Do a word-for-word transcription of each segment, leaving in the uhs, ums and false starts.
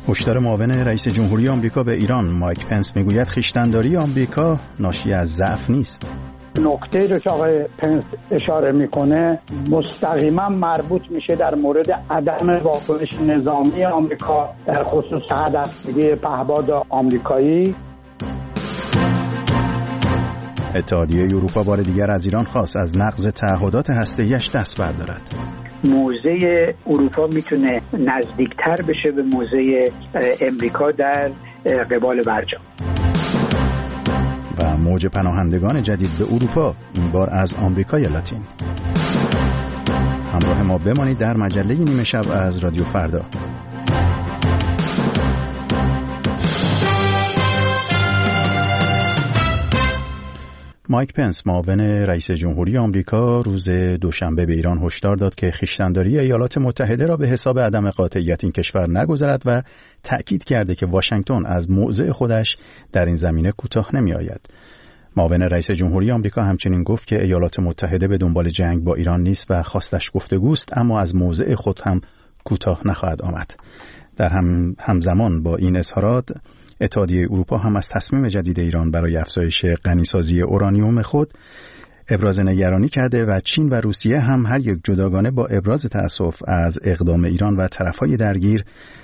هشدار معاون رئیس جمهوری آمریکا به ایران مایک پنس میگوید خویشتن‌داری آمریکا ناشی از ضعف نیست. نکته رو که آقای پنس اشاره میکنه مستقیما مربوط میشه در مورد عدم واکنش نظامی آمریکا در خصوص هدفگیری پهپاد آمریکایی. اتحادیه اروپا بار دیگر از ایران خواست از نقض تعهدات هسته‌ایش دست بردارد. موضع اروپا میتونه نزدیکتر بشه به موضع امریکا در قبال برجام. و موج پناهندگان جدید به اروپا، این بار از آمریکای لاتین. همراه ما بمانید در مجله نیمه شب از رادیو فردا. مایک پنس معاون رئیس جمهوری آمریکا روز دوشنبه به ایران هشدار داد که خویشتن‌داری ایالات متحده را به حساب عدم قاطعیت این کشور نگذارد و تأکید کرده که واشنگتن از موضع خودش در این زمینه کوتاه نمی‌آید. معاون رئیس جمهوری آمریکا همچنین گفت که ایالات متحده به دنبال جنگ با ایران نیست و خواستش گفتگوست، اما از موضع خود هم کوتاه نخواهد آمد. در هم همزمان با این اظهارات اتحادیه اروپا هم از تصمیم جدید ایران برای افزایش غنیسازی اورانیوم خود ابراز نگرانی کرده و چین و روسیه هم هر یک جداگانه با ابراز تأسف از اقدام ایران و طرفهای درگیر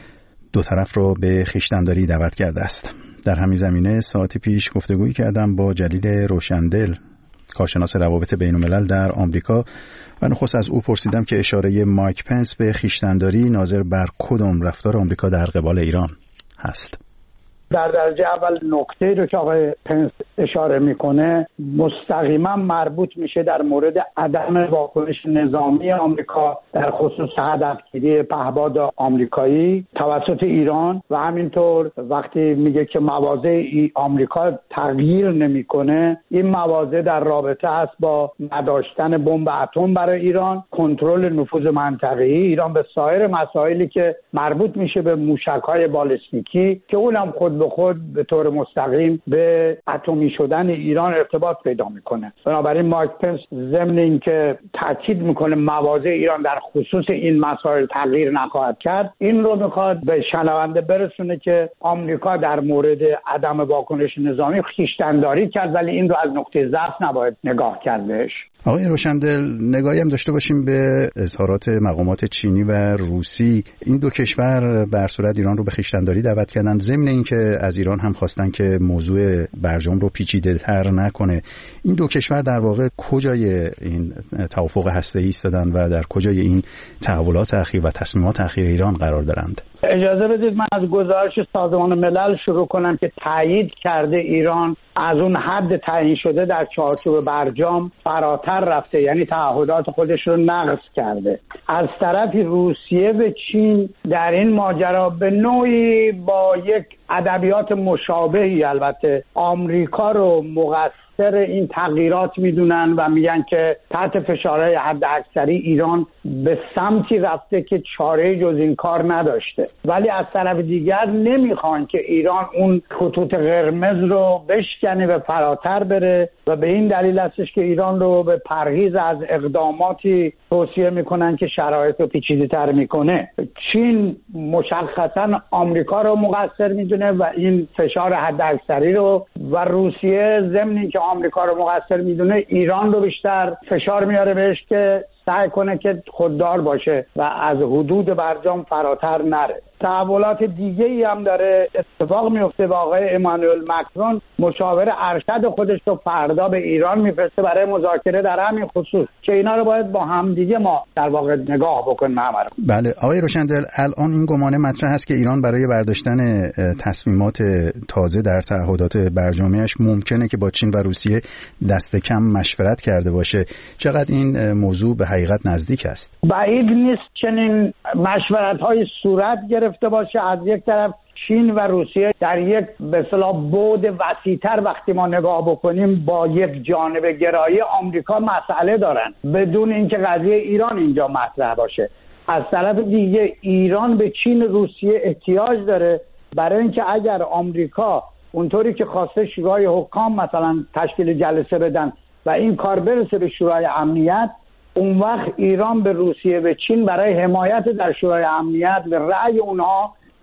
دو طرف را به خویشتن‌داری دعوت کرده است. در همین زمینه ساعتی پیش گفتگویی کردم با جلیل روشندل، کارشناس روابط بین‌الملل در آمریکا، و نخست از او پرسیدم که اشاره مایک پنس به خویشتن‌داری ناظر بر کدام رفتار آمریکا در قبال ایران هست. در درجه اول نکته رو که آقای پنس اشاره میکنه مستقیما مربوط میشه در مورد عدم واکنش نظامی آمریکا در خصوص هدفگیری پهپاد آمریکایی توسط ایران و همینطور وقتی میگه که مواضع آمریکا تغییر نمیکنه، این مواضع در رابطه است با نداشتن بمب اتم برای ایران، کنترل نفوذ منطقه‌ای ایران به سایر مسائلی که مربوط میشه به موشک‌های بالستیکی که اونم خود به خود به طور مستقیم به اتمی شدن ایران ارتباط پیدا میکنه. بنابراین مایک پنس ضمن اینکه تاکید میکنه مواضع ایران در خصوص این مسائل تغییر نخواهد کرد، این رو میخواد به شنونده برسونه که آمریکا در مورد عدم واکنش نظامی خویشتن‌داری کرد، ولی این رو از نقطه ضعف نباید نگاه کردش. آقای روشندل، نگاهی هم داشته باشیم به اظهارات مقامات چینی و روسی. این دو کشور به هر صورت ایران رو به خویشتن‌داری دعوت کردن، ضمن اینکه از ایران هم خواستن که موضوع برجام رو پیچیده‌تر نکنه. این دو کشور در واقع کجای این توافق هسته‌ای ایستادن و در کجای این تحولات اخیر و تصمیمات اخیر ایران قرار دارند؟ اجازه بدید من از گزارش سازمان ملل شروع کنم که تایید کرده ایران از اون حد تعیین شده در چارچوب برجام فراتر رفته، یعنی تعهدات خودش رو نقض کرده. از طرفی روسیه و چین در این ماجرا به نوعی با یک ادبیات مشابهی البته آمریکا رو مقصر این تغییرات میدونن و میگن که تحت فشارهای حد اکثری ایران به سمتی رفته که چاره جز این کار نداشته، ولی از طرف دیگر نمیخوان که ایران اون خطوط قرمز رو بشکنه و فراتر بره و به این دلیل هستش که ایران رو به پرهیز از اقداماتی توصیه میکنن که شرایط رو پیچیده‌تر میکنه. چین مشخصا آمریکا رو مقصر میدونه و این فشار حد اکثری رو، و روسیه ضمن اینکه آمریکا رو مقصر میدونه ایران رو بیشتر فشار میاره بهش که سعی کنه که خوددار باشه و از حدود برجام فراتر نره. تحولات دیگه ای هم داره اتفاق میفته و آقای امانوئل مکرون مشاور ارشد خودش رو فردا به ایران میفرسته برای مذاکره در همین خصوص که اینا رو باید با هم دیگه ما در واقع نگاه بکنیم. همه بله آقای روشندل، الان این گمانه مطرح است که ایران برای برداشتن تصمیمات تازه در تعهدات برجامیش ممکنه که با چین و روسیه دست کم مشورت کرده باشه. چقدر این موضوع به حقیقت نزدیک است؟ بعید نیست چنین مشورت‌های صورت گرفته باشه. از یک طرف چین و روسیه در یک به اصطلاح بعد وسیع‌تر وقتی ما نگاه بکنیم با یک جانب گرایی آمریکا مسئله دارن بدون اینکه قضیه ایران اینجا مطرح باشه. از طرف دیگه ایران به چین و روسیه احتیاج داره برای اینکه اگر آمریکا اونطوری که خواسته شورای حکام مثلا تشکیل جلسه بدن و این کار برسه به شورای امنیت، اون وقت ایران به روسیه و چین برای حمایت در شورای امنیت و رأی اونها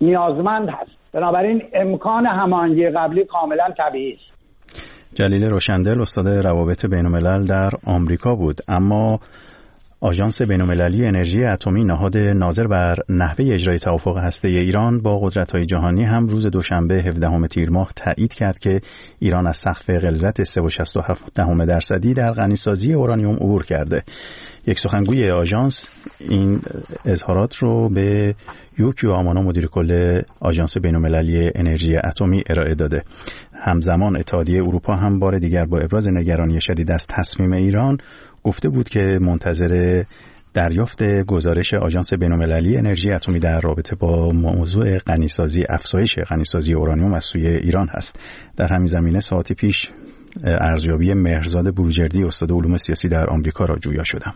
نیازمند هست. بنابراین امکان هماهنگی قبلی کاملا طبیعی است. جلیل روشندل استاد روابط بین‌الملل در آمریکا بود. اما آژانس بین‌المللی انرژی اتمی نهاد ناظر بر نحوه اجرای توافق هسته‌ای ایران با قدرت‌های جهانی هم روز دوشنبه هفدهم تیر ماه تایید کرد که ایران از سقف غلظت سه و شصت و هفت دهم درصدی در غنیسازی اورانیوم عبور کرده. یک سخنگوی آژانس این اظهارات رو به یوکیو آمانا مدیر کل آژانس بین‌المللی انرژی اتمی ارائه داده. همزمان اتحادیه اروپا هم بار دیگر با ابراز نگرانی شدید از تصمیم ایران گفته بود که منتظر دریافت گزارش آژانس بین‌المللی انرژی اتمی در رابطه با موضوع غنیسازی افزایش غنیسازی اورانیوم از سوی ایران هست. در همین زمینه ساعتی پیش ارزیابی مهرزاد بروجردی استاد علوم سیاسی در آمریکا را جویا شدم.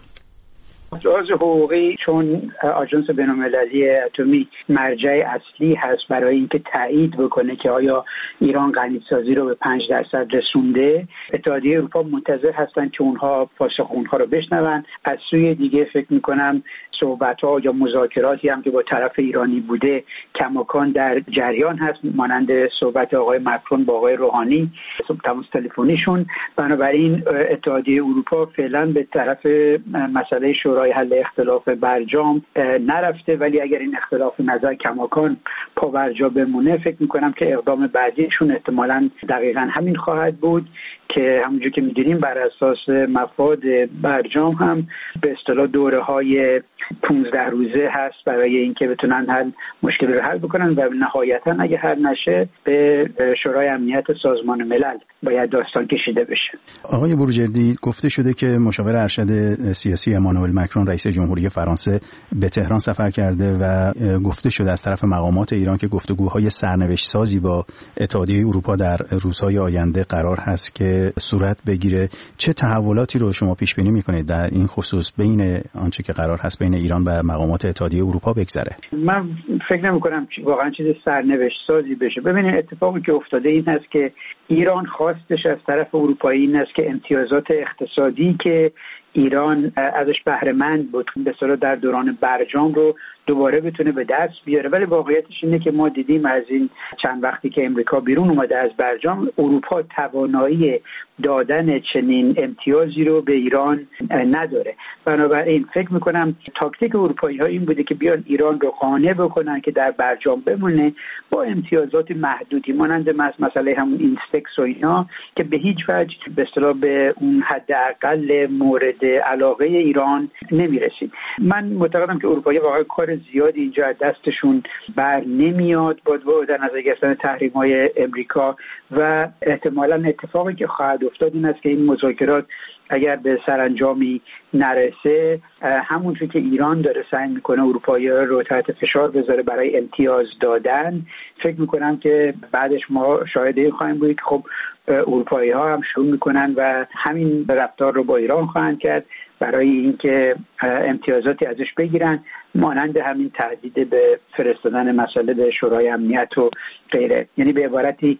لحاظ حقوقی چون آژانس بین‌المللی اتمی مرجع اصلی هست برای اینکه تایید بکنه که آیا ایران غنیسازی رو به پنج درصد رسونده، اتحادیه اروپا منتظر هستن که اونها پاسخ اونها رو بشنون. از سوی دیگه فکر میکنم صحبت‌ها یا مذاکراتی هم که با طرف ایرانی بوده کماکان در جریان هست، مانند صحبت آقای مکرون با آقای روحانی، تماس تلفنیشون. بنابراین اتحادیه اروپا فعلا به طرف مسئله شورای حل اختلاف برجام نرفته، ولی اگر این اختلاف نظر کماکان پابرجا بمونه فکر میکنم که اقدام بعدیشون احتمالاً دقیقاً همین خواهد بود که همونجور که میدونیم بر اساس مفاد برجام هم به اصطلاح دوره‌های پانزده روزه هست برای اینکه بتونن حل مشکل رو حل بکنن و نهایتاً اگه حل نشه به شورای امنیت سازمان ملل باید داستان کشیده بشه. آقای بروجردی، گفته شده که مشاور ارشد سیاسی امانوئل مکرون رئیس جمهوری فرانسه به تهران سفر کرده و گفته شده از طرف مقامات ایران که گفتگوهای سرنوشت سازی با اتحادیه اروپا در روزهای آینده قرار هست که صورت بگیره. چه تحولاتی رو شما پیش بینی میکنید در این خصوص بین آنچه که قرار هست بین ایران و مقامات اتحادیه اروپا بگذره؟ من فکر نمی‌کنم واقعا چیز سرنوشت سازی بشه. ببینید اتفاقی که افتاده این هست که ایران خواستش از طرف اروپایی این است که امتیازات اقتصادی که ایران ازش بهره مند بود به اصطلاح در دوران برجام رو دوباره بتونه به دست بیاره، ولی واقعیتش اینه که ما دیدیم از این چند وقتی که امریکا بیرون اومده از برجام، اروپا توانایی دادن چنین امتیازی رو به ایران نداره. بنابراین فکر میکنم تاکتیک اروپایی ها این بوده که بیان ایران رو قانع بکنن که در برجام بمونه با امتیازات محدودی مانند مسئله همون اینستکس و اینا که به هیچ وجه به اصطلاح به اون حداقل مورد علاقه ایران نمیرسید. من معتقدم که اروپایی واقعا کار زیادی اینجا از دستشون بر نمیاد با در نظر گرفتن تحریم‌های امریکا و احتمالاً اتفاقی که خواهد افتاد این است که این مذاکرات اگر به سرانجامی نرسه، همونطور که ایران داره سعی میکنه اروپایی‌ها رو تحت فشار بذاره برای امتیاز دادن، فکر میکنم که بعدش ما شاهد این خواهیم بود که خب اروپایی‌ها هم شروع میکنن و همین رفتار رو با ایران خواهند کرد برای اینکه امتیازاتی ازش بگیرن، مانند همین تهدید به فرستادن مسئله به شورای امنیت و غیره. یعنی به عبارتی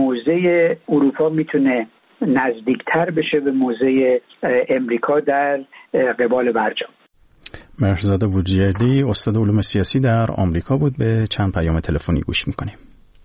موضع اروپا میتونه نزدیکتر بشه به موضع امریکا در قبال برجام. مهرزاد بروجردی استاد علوم سیاسی در آمریکا بود. به چند پیام تلفنی گوش میکنیم.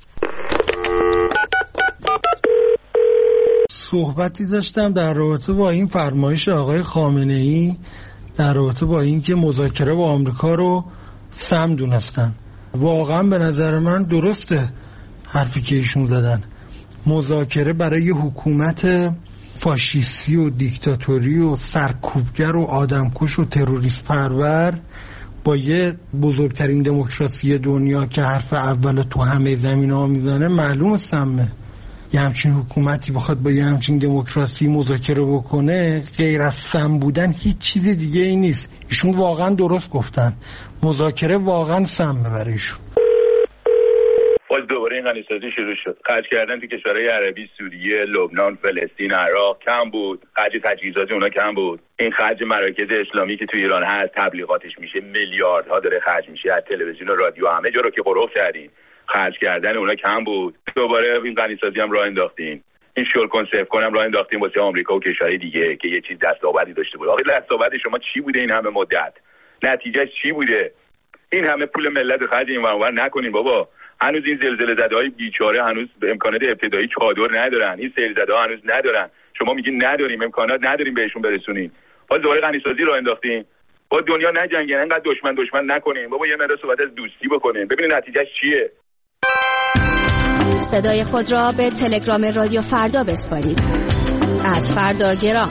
صحبتی داشتم در رابطه با این فرمایش آقای خامنه‌ای در رابطه با این که مذاکره با آمریکا رو سم دونستن. واقعا به نظر من درسته حرفی که ایشون زدن. مذاکره برای حکومت فاشیستی و دیکتاتوری و سرکوبگر و آدمکش و تروریست پرور با یه بزرگترین دموکراسی دنیا که حرف اول تو همه زمینه‌ها میزنه معلوم سمه. یه همچین حکومتی بخواد با یه همچین دموکراسی مذاکره بکنه، غیر از سم بودن هیچ چیز دیگه ای نیست. ایشون واقعا درست گفتن، مذاکره واقعا سمه برای ایشون. باز دوباره این غنیسازی شروع شد. خرج کردن تو کشورهای عربی، سوریه، لبنان، فلسطین، عراق کم بود. خرج تجهیزات اونا کم بود. این خرج مراکز اسلامی که تو ایران هست تبلیغاتش میشه میلیاردها داره خرج میشه، از تلویزیون و رادیو همه جا رو که قرق کردین. خرج کردن اونا کم بود. دوباره این غنیسازی هم راه انداختین. این شل کنسرو کنم راه انداختین واسه آمریکا و کشورهای دیگه که یه چیز دستاوردی داشته بود. آخه دستاورد شما چی بوده این همه مدت؟ نتیجهش چی بوده؟ این همه پول ملت خرج این ور نکنین بابا. هنوز این زلزله زده‌های بیچاره هنوز به امکانات ابتدایی چادر ندارن، این سیل زده‌ها هنوز ندارن. شما میگین نداریم، امکانات نداریم بهشون برسونین. باز دوباره غنیسازی رو انداختین. با دنیا نجنگین، انقدر دشمن دشمن نکنین بابا، یه مقدار صحبت از دوستی بکنین، ببینید نتیجهش چیه. صدای خود را به تلگرام رادیو فردا بسپارید. ات فردا گرام.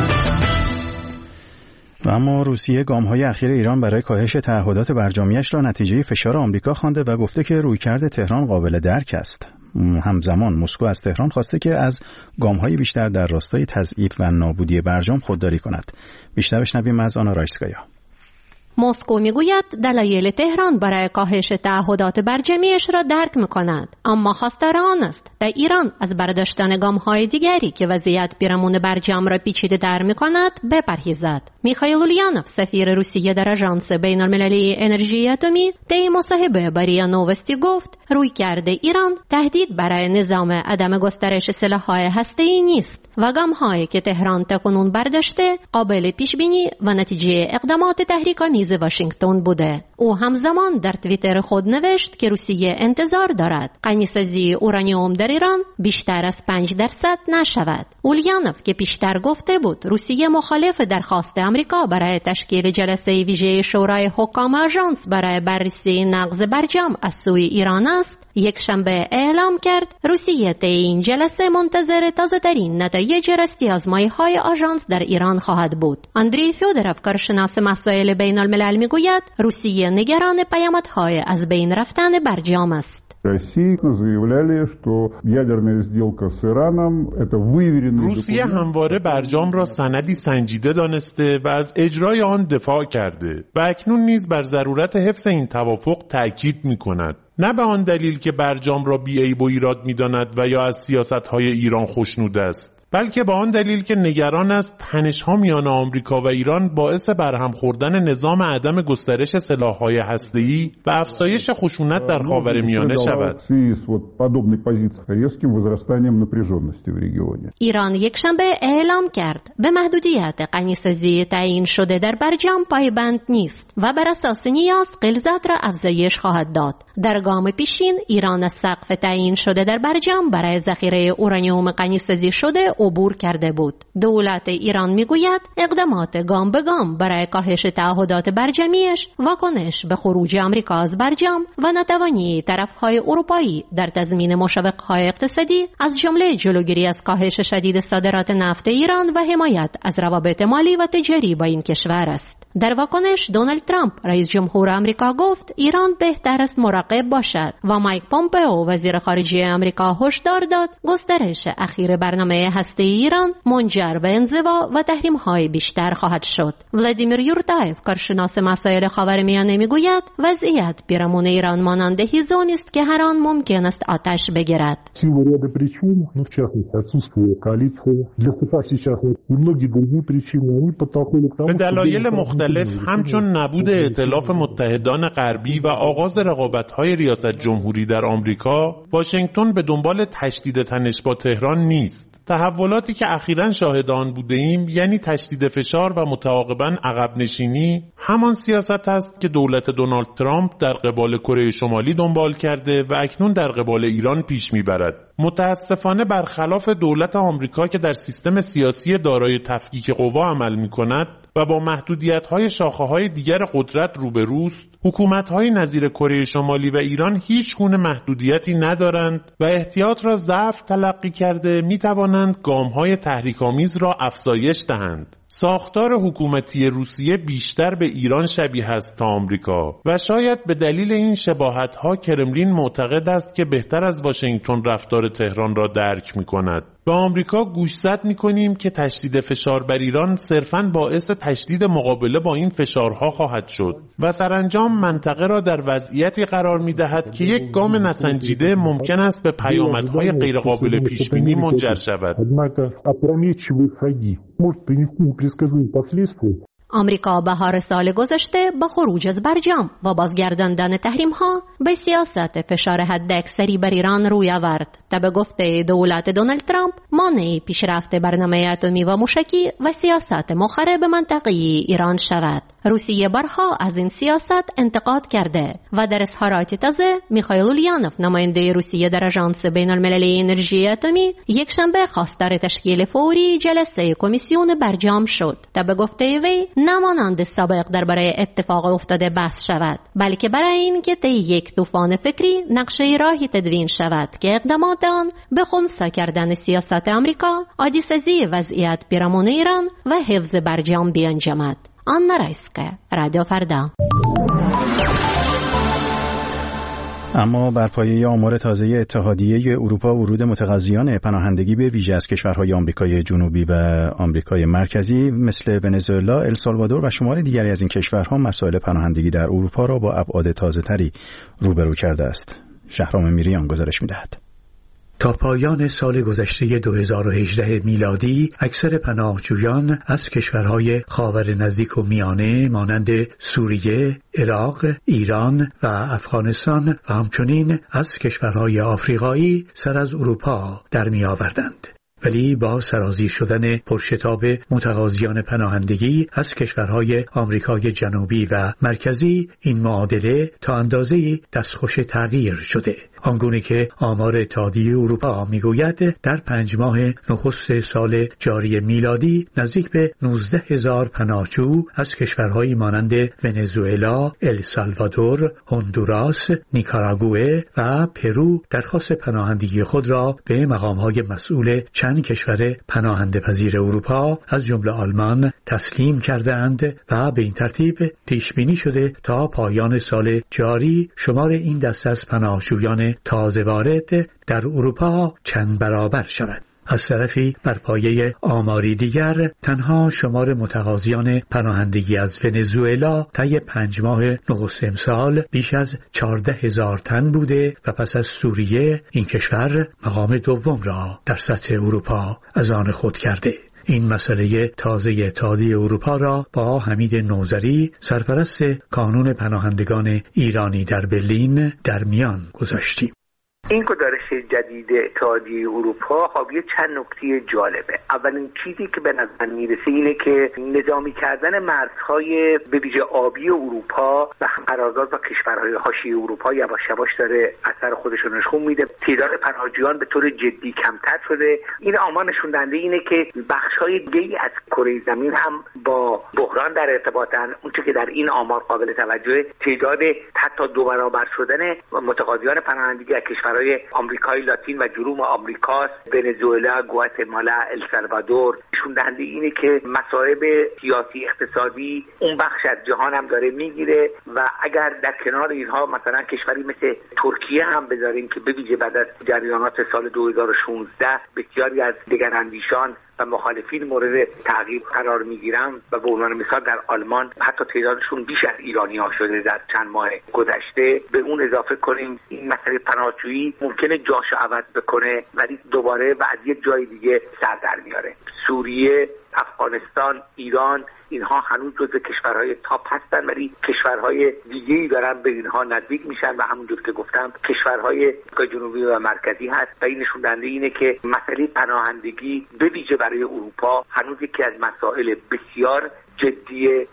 و اما روسیه گام‌های اخیر ایران برای کاهش تعهدات برجامیش را نتیجه فشار آمریکا خوانده و گفته که رویکرد تهران قابل درک است. همزمان مسکو از تهران خواسته که از گام‌های بیشتر در راستای تضعیف و نابودی برجام خودداری کند. بیشتر بشنویم از آنا رایسکایا. مسکو میگوید دلایل تهران برای کاهش تعهدات برجامیش را درک می‌کند، اما خواستار آن است در ایران از برداشتن گام‌های دیگری که وضعیت پیرامون برجام را پیچیده در می‌کند بپرهیزد. میخائیل اولیانوف سفیر روسیه در آژانس بین‌المللی انرژی اتمی طی مصاحبه با ریا نووستی گفت رویکرد ایران تهدید برای نظام عدم گسترش سلاح‌های هسته‌ای نیست و گام‌هایی که تهران تاکنون برداشته قابل پیش‌بینی و نتیجه اقدامات تحریک‌آمیز واشنگتن بوده. او همزمان در توییتر خود نوشت که روسیه انتظار دارد غنیسازی اورانیوم در ایران بیشتر از پنج درصد نشود. اولیانوف که پیشتر گفته بود روسیه مخالف درخواست آمریکا برای تشکیل جلسه ویژه شورای حکام آژانس برای بررسی نقض برجام از سوی ایران است، یک شنبه اعلام کرد روسیه طی این جلسه منتظر تازه‌ترین نتایج راستی آزمایی‌های آژانس در ایران خواهد بود. اندری فیودروف کارشناس مسائل بین‌الملل میگوید روسیه نگران پیامدهای از بین رفتن برجام است. روسیه همواره برجام را سندی سنجیده دانسته و از اجرای آن دفاع کرده و اکنون نیز بر ضرورت حفظ این توافق تأکید می‌کند. نه به آن دلیل که برجام را بی‌عیب و ایراد می‌داند و یا از سیاست‌های ایران خوشنود است، بلکه به آن دلیل که نگران است تنش‌ها میان آمریکا و ایران باعث برهم خوردن نظام عدم گسترش سلاح‌های هسته‌ای و افزایش خشونت در خاورمیانه شود. ایران یک شنبه اعلام کرد به محدودیت غنیسازی تعیین شده در برجام پایبند نیست و بر اساس نیاز غلظت را افزایش خواهد داد. در گام پیشین ایران از سقف تعیین شده در برجام برای ذخیره اورانیوم غنیسازی شده عبور کرده بود. دولت ایران میگوید اقدامات گام به گام برای کاهش تعهدات برجامیش واکنش به خروج آمریکا از برجام و ناتوانی طرف‌های اروپایی در تضمین مشوق‌های اقتصادی از جمله جلوگیری از کاهش شدید صادرات نفت ایران و حمایت از روابط مالی و تجاری با این کشور است. در واکنش دونالد ترامپ رئیس جمهور آمریکا گفت ایران بهتر است مراقب باشد و مایک پومپئو وزیر خارجه آمریکا هشدار داد گسترش اخیر برنامه هسته‌ای ایران منجر به انزوا و تحریم‌های بیشتر خواهد شد. ولادیمیر یورتایف کارشناس مسائل خاورمیانه میگوید وضعیت پیرامون ایران مانند هیزمی است که هر آن ممکن است آتش بگیرد. به دلایل مختلف همچون نبود ائتلاف متحدان غربی و آغاز رقابت‌های ریاست جمهوری در آمریکا، واشنگتن به دنبال تشدید تنش با تهران نیست. تحولاتی که اخیراً شاهد آن بوده ایم یعنی تشدید فشار و متعاقباً عقب نشینی همان سیاست است که دولت دونالد ترامپ در قبال کره شمالی دنبال کرده و اکنون در قبال ایران پیش میبرد. متاسفانه برخلاف دولت آمریکا که در سیستم سیاسی دارای تفکیک قوا عمل می‌کند و با محدودیت‌های شاخه‌های دیگر قدرت روبروست، حکومت‌های نظیر کره شمالی و ایران هیچ گونه محدودیتی ندارند و احتیاط را ضعف تلقی کرده می‌توانند گام‌های تحریک‌آمیز را افزایش دهند. ساختار حکومتی روسیه بیشتر به ایران شبیه است تا آمریکا و شاید به دلیل این شباهت‌ها کرملین معتقد است که بهتر از واشنگتن رفتار تهران را درک می‌کند. به آمریکا گوشزد می‌کنیم که تشدید فشار بر ایران صرفاً باعث تشدید مقابله با این فشارها خواهد شد و سرانجام منطقه را در وضعیتی قرار می‌دهد که یک گام نسنجیده ممکن است به پیامدهای غیرقابل پیش‌بینی منجر شود. آمریکا بهار سال گذشته با خروج از برجام و بازگرداندن تحریم‌ها به سیاست فشار حداکثری بر ایران روی آورد تا به گفته دولت دونالد ترامپ مانع پیشرفت برنامه اتمی و موشکی و سیاست مخرب منطقه‌ای ایران شود. روسیه بارها از این سیاست انتقاد کرده و در اظهارات تازه میخائیل اولیانوف نماینده روسیه در آژانس بین‌المللی انرژی اتمی یکشنبه خواستار تشکیل فوری جلسه کمیسیون برجام شد تا به گفته وی نمانند سابق درباره اتفاق افتاده بحث شود، بلکه برای اینکه طی یک طوفان فکری نقشه راهی تدوین شود که اقدامات آن به خنثی کردن سیاست آمریکا، عادی‌سازی وضعیت پیرامون ایران و حفظ برجام بیانجامد. آنا رایسکه، رادیو فردا. اما بر پایه آمار تازه اتحادیه اروپا، ورود متقاضیان پناهندگی به ویژه از کشورهای آمریکای جنوبی و آمریکای مرکزی مثل ونزوئلا، السالوادور و شمار دیگری از این کشورها مسائل پناهندگی در اروپا را با ابعاد تازه‌تری روبرو کرده است. شهرام میریان گزارش می‌دهد. تا پایان سال گذشته دو هزار و هجده میلادی اکثر پناهجویان از کشورهای خاور نزدیک و میانه مانند سوریه، عراق، ایران و افغانستان و همچنین از کشورهای آفریقایی سر از اروپا در می آوردند. ولی با سرازیر شدن پرشتاب متقاضیان پناهندگی از کشورهای آمریکای جنوبی و مرکزی این معادله تا اندازه‌ای دستخوش تغییر شده. آنگونه که آمار اتحادیه اروپا میگوید در پنج ماه نخست سال جاری میلادی نزدیک به نوزده هزار پناهجو از کشورهایی مانند ونزوئلا، السالوادور، هندوراس، نیکاراگوئه و پرو درخواست پناهندگی خود را به مقام‌های مسئول چند کشور پناهنده پذیر اروپا از جمله آلمان تسلیم کردند و به این ترتیب پیش بینی شده تا پایان سال جاری شمار این دسته از پناهجویان تازه وارد در اروپا چند برابر شود. از طرفی بر پایه آماری دیگر تنها شمار متقاضیان پناهندگی از ونزوئلا طی پنج ماه نخست امسال بیش از چهارده هزار تن بوده و پس از سوریه این کشور مقام دوم را در سطح اروپا از آن خود کرده. این مسئله تازه اتحادیه اروپا را با حمید نوذری سرپرست کانون پناهندگان ایرانی در برلین در میان گذاشتیم. این گزارش جدید اتحادیه اروپا حاوی چند نکته جالبه. اولین چیزی که به نظر میرسه اینه که نظامی کردن مرزهای به ویژه آبی اروپا و قرارداد با کشورهای حاشیه اروپا یواش یواش داره اثر خودش رو نشون میده. تعداد پناهجویان به طور جدی کمتر شده. این آمار نشون دهنده اینه که بخش‌های دیگری از کره زمین هم با بحران در ارتباطن. اونچه که در این آمار قابل توجه تعداد حتی دو برابر شدن متقاضیان پناهندگی از کشور برای آمریکای لاتین و جنوب آمریکا، ونزوئلا، گواتمالا، السالوادور نشون دهنده اینه که مسائل سیاسی اقتصادی اون بخش از جهان هم داره میگیره و اگر در کنار اینها مثلا کشوری مثل ترکیه هم بذاریم که به ویژه بعد از جریانات سال دو هزار و شانزده بسیاری از دگراندیشان و مخالفین مورد تعقیب قرار میگیرن و به عنوان مثال در آلمان حتی تعدادشون بیش از ایرانی ها شده در چند ماه گذشته. به اون اضافه کنیم این مسئله پناهجویی ممکنه جاشو عوض بکنه ولی دوباره و از یک جای دیگه سر در میاره. سوریه، افغانستان، ایران اینها هنوز جزو کشورهای تاپ هستن ولی کشورهای دیگه‌ای دارن به اینها نزدیک میشن و همونجور که گفتم کشورهای جنوبی و مرکزی هست و این نشون دهنده اینه که مسئله پناهندگی به ویژه برای اروپا هنوز یکی از مسائل بسیار جدیه.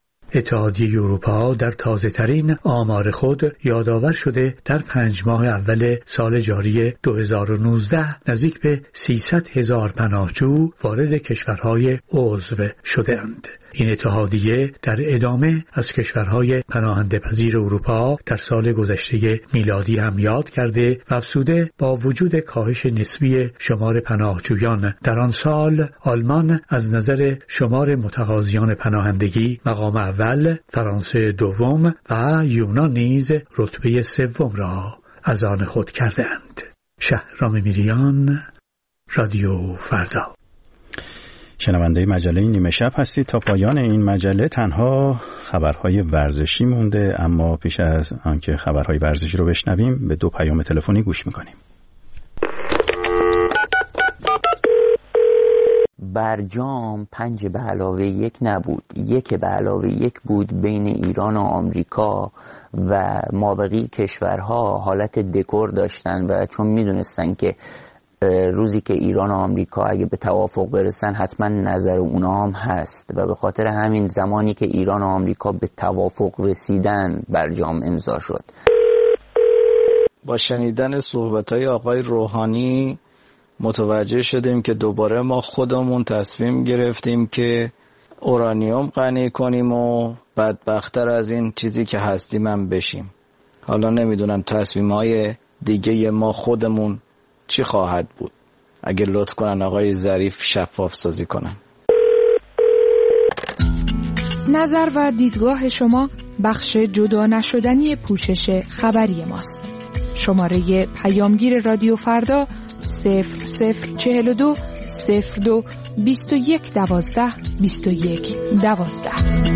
اتحادیه اروپا در تازه ترین آمار خود یادآور شده در پنج ماه اول سال جاری دو هزار و نوزده نزدیک به سیصد هزار پناهجو وارد کشورهای عضو شده‌اند. این اتحادیه در ادامه از کشورهای پناهنده پذیر اروپا در سال گذشته میلادی هم یاد کرده و افزوده با وجود کاهش نسبی شمار پناهجویان در آن سال آلمان از نظر شمار متقاضیان پناهندگی مقام اول، فرانسه دوم و یونان نیز رتبه سوم را از آن خود کردند. شهرام میریان، رادیو فردا. شنونده مجله نیمه شب هستید. تا پایان این مجله تنها خبرهای ورزشی مونده، اما پیش از آنکه خبرهای ورزشی رو بشنویم به دو پیام تلفنی گوش میکنیم. برجام پنج به علاوه یک نبود، یک به علاوه یک بود بین ایران و آمریکا و مابقی کشورها حالت دکور داشتن و چون میدونستن که روزی که ایران و آمریکا اگه به توافق برسن حتما نظر اونا هم هست و به خاطر همین زمانی که ایران و آمریکا به توافق رسیدن برجام امضا شد. با شنیدن صحبت‌های آقای روحانی متوجه شدیم که دوباره ما خودمون تصمیم گرفتیم که اورانیوم غنی کنیم و بدبخت‌تر از این چیزی که هستیم هم بشیم. حالا نمیدونم تصمیم‌های دیگه ما خودمون چی خواهد بود. اگه لطف کنن آقای ظریف شفاف سازی کنن. نظر و دیدگاه شما بخش جدا نشدنی پوشش خبری ماست. شماره پیامگیر رادیو فردا صفر صفر چهل و دو صفر دو بیست و یک دوازده بیست و یک دوازده.